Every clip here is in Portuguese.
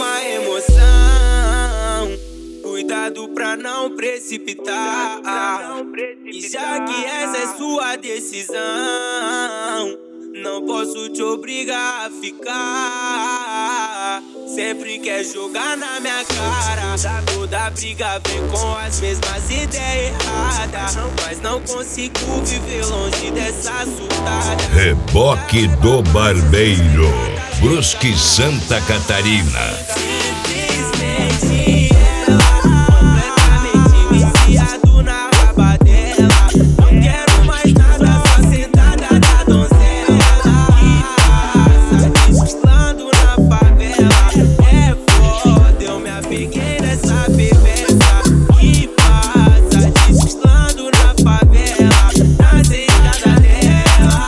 uma emoção. Cuidado pra não precipitar. E já que essa é sua decisão, não posso te obrigar a ficar. Sempre quer jogar na minha cara. Toda briga vem com as mesmas ideias erradas, mas não consigo viver longe dessa surtada. Reboque do Barbeiro, Brusque, Santa Catarina. Simplesmente ela, completamente viciado na raba dela. Não quero mais nada, só sentada da donzela. Desfilando na favela, é foda, eu me apeguei nessa bebeza. Que passa, desfilando na favela, na sentada dela.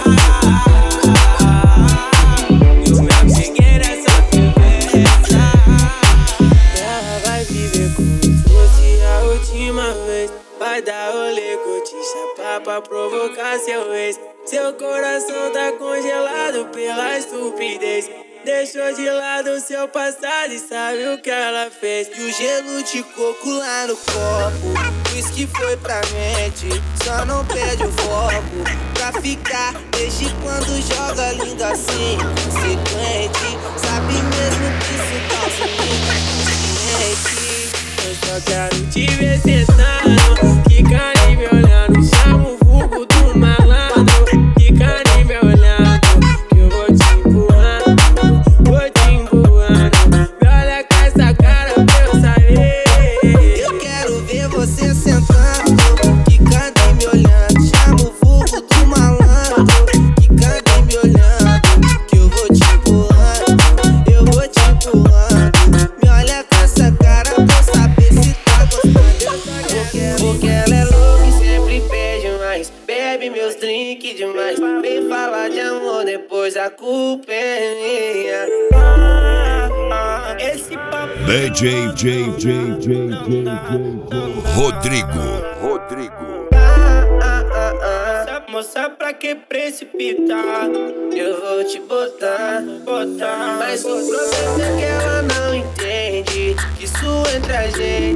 Eu me apeguei nessa bebeza. Ela vai viver como se fosse a última vez. Vai dar rolê, curtir, chapar pra provocar seu ex. Seu coração tá congelado pela estupidez. Deixou de lado seu passado e sabe o que ela fez. E o gelo de coco lá no copo, whisky foi pra mente, só não perde o foco. Pra ficar, desde quando joga lindo assim, consequente. Sabe mesmo que isso causa inconsciente. Eu só quero te ver sentando, quicando e me olhando. Chama o vulgo do malandro, quicando e me olhando. Que eu vou te empurrando, vou te empurrando. Me olha com essa cara pra eu saber. Eu quero ver você sentando, quicando e me olhando. Chama o vulgo do malandro, quicando e me olhando. Que eu vou te empurrando, eu vou te empurrando. Me olha com essa cara pra eu saber se tá gostando. Porque ela é louca e sempre pede mais, bebe meus drinks demais. Vem falar de amor, depois a culpa é minha. Esse papo DJ Rodrigo. Moça, pra que precipitar? eu vou te botar. Mas o problema é que ela não entende que isso entre a gente